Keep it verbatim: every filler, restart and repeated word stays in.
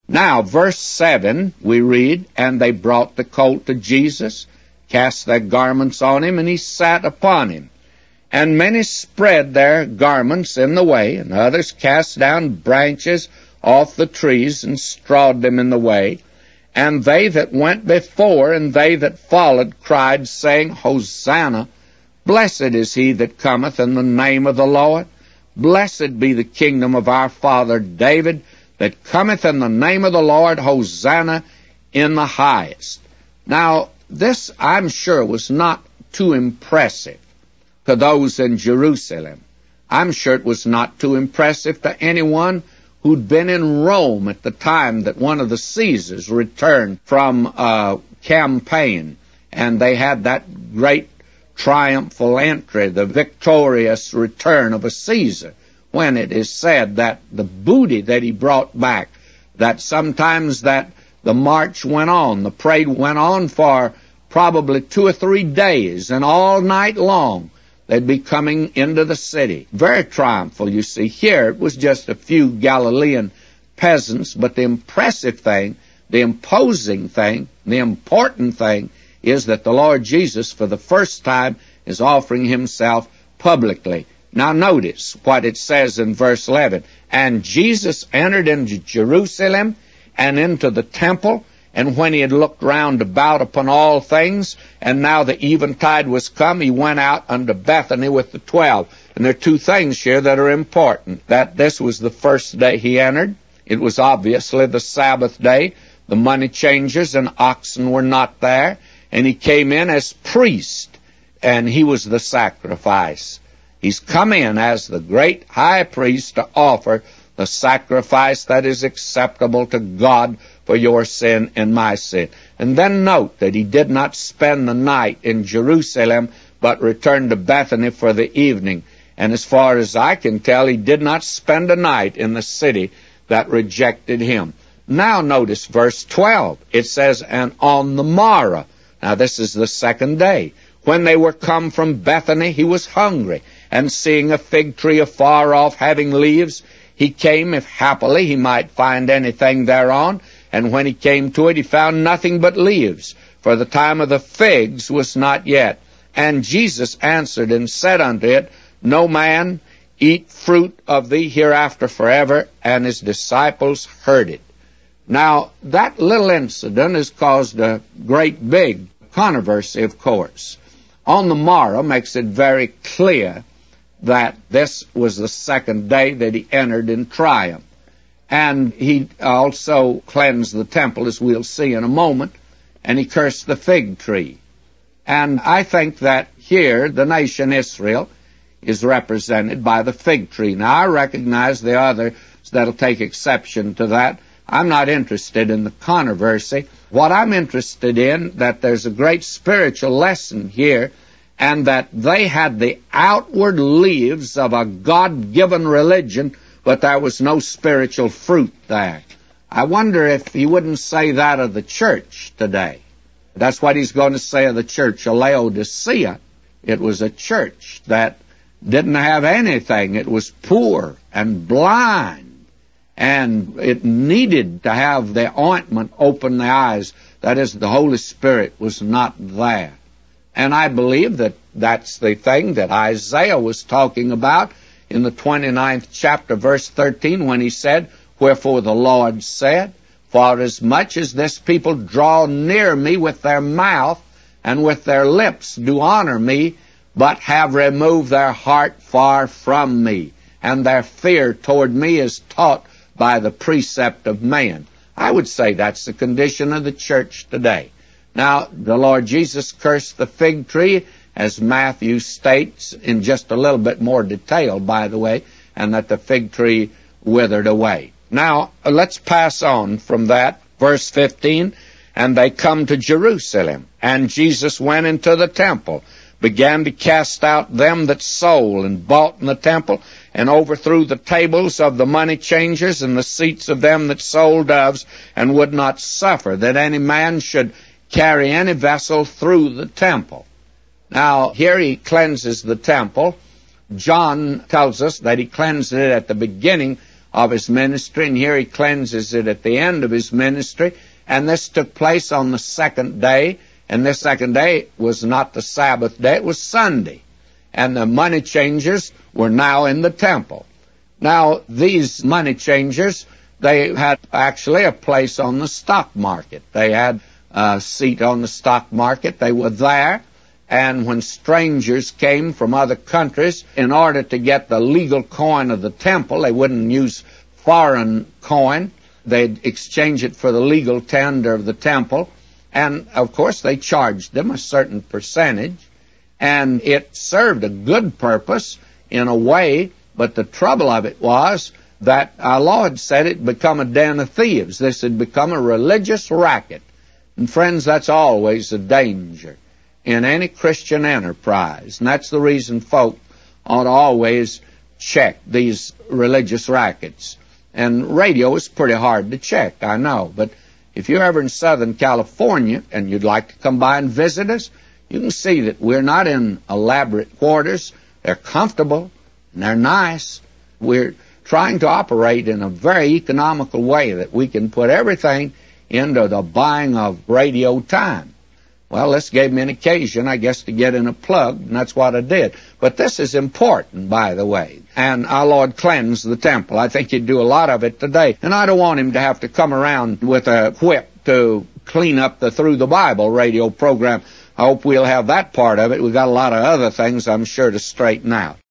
Now, verse seven, we read, "And they brought the colt to Jesus, cast their garments on him, and he sat upon him. And many spread their garments in the way, and others cast down branches off the trees, and strawed them in the way. And they that went before and they that followed cried, saying, Hosanna! Blessed is he that cometh in the name of the Lord. Blessed be the kingdom of our father David, that cometh in the name of the Lord. Hosanna in the highest." Now, this, I'm sure, was not too impressive to those in Jerusalem. I'm sure it was not too impressive to anyone who'd been in Rome at the time that one of the Caesars returned from a campaign, and they had that great triumphal entry, the victorious return of a Caesar, when it is said that the booty that he brought back, that sometimes that the march went on, the parade went on for probably two or three days, and all night long they'd be coming into the city. Very triumphal, you see. Here it was just a few Galilean peasants, but the impressive thing, the imposing thing, the important thing is that the Lord Jesus, for the first time, is offering himself publicly. Now notice what it says in verse eleven. "And Jesus entered into Jerusalem and into the temple, and when he had looked round about upon all things, and now the eventide was come, he went out unto Bethany with the twelve." And there are two things here that are important. That this was the first day he entered. It was obviously the Sabbath day. The money changers and oxen were not there. And he came in as priest, and he was the sacrifice. He's come in as the great high priest to offer the sacrifice that is acceptable to God for your sin and my sin. And then note that he did not spend the night in Jerusalem, but returned to Bethany for the evening. And as far as I can tell, he did not spend a night in the city that rejected him. Now notice verse twelve. It says, "And on the morrow," now this is the second day, "when they were come from Bethany, he was hungry. And seeing a fig tree afar off having leaves, he came, if happily he might find anything thereon. And when he came to it, he found nothing but leaves, for the time of the figs was not yet. And Jesus answered and said unto it, No man eat fruit of thee hereafter forever. And his disciples heard it." Now, that little incident has caused a great big controversy, of course. "On the morrow" makes it very clear that this was the second day that he entered in triumph. And he also cleansed the temple, as we'll see in a moment, and he cursed the fig tree. And I think that here the nation Israel is represented by the fig tree. Now, I recognize the others that'll take exception to that. I'm not interested in the controversy. What I'm interested in, that there's a great spiritual lesson here, and that they had the outward leaves of a God-given religion, but there was no spiritual fruit there. I wonder if he wouldn't say that of the church today. That's what he's going to say of the church of Laodicea. It was a church that didn't have anything. It was poor and blind, and it needed to have the ointment open the eyes. That is, the Holy Spirit was not there. And I believe that that's the thing that Isaiah was talking about in the twenty-ninth chapter, verse thirteen, when he said, "Wherefore the Lord said, For as much as this people draw near me with their mouth, and with their lips do honor me, but have removed their heart far from me, and their fear toward me is taught by the precept of man." I would say that's the condition of the church today. Now, the Lord Jesus cursed the fig tree, as Matthew states in just a little bit more detail, by the way, and that the fig tree withered away. Now, let's pass on from that. Verse fifteen, "And they come to Jerusalem, and Jesus went into the temple, began to cast out them that sold and bought in the temple, and overthrew the tables of the money changers and the seats of them that sold doves, and would not suffer that any man should carry any vessel through the temple." Now, here he cleanses the temple. John tells us that he cleansed it at the beginning of his ministry, and here he cleanses it at the end of his ministry. And this took place on the second day, and this second day was not the Sabbath day, it was Sunday. And the money changers were now in the temple. Now, these money changers, they had actually a place on the stock market. They had a seat on the stock market. They were there. And when strangers came from other countries, in order to get the legal coin of the temple, they wouldn't use foreign coin. They'd exchange it for the legal tender of the temple. And, of course, they charged them a certain percentage. And it served a good purpose in a way, but the trouble of it was that our Lord said it had become a den of thieves. This had become a religious racket. And, friends, that's always a danger in any Christian enterprise. And that's the reason folk ought to always check these religious rackets. And radio is pretty hard to check, I know. But if you're ever in Southern California and you'd like to come by and visit us, you can see that we're not in elaborate quarters. They're comfortable and they're nice. We're trying to operate in a very economical way that we can put everything into the buying of radio time. Well, this gave me an occasion, I guess, to get in a plug, and that's what I did. But this is important, by the way. And our Lord cleansed the temple. I think he'd do a lot of it today. And I don't want him to have to come around with a whip to clean up the Through the Bible radio program. I hope we'll have that part of it. We've got a lot of other things, I'm sure, to straighten out.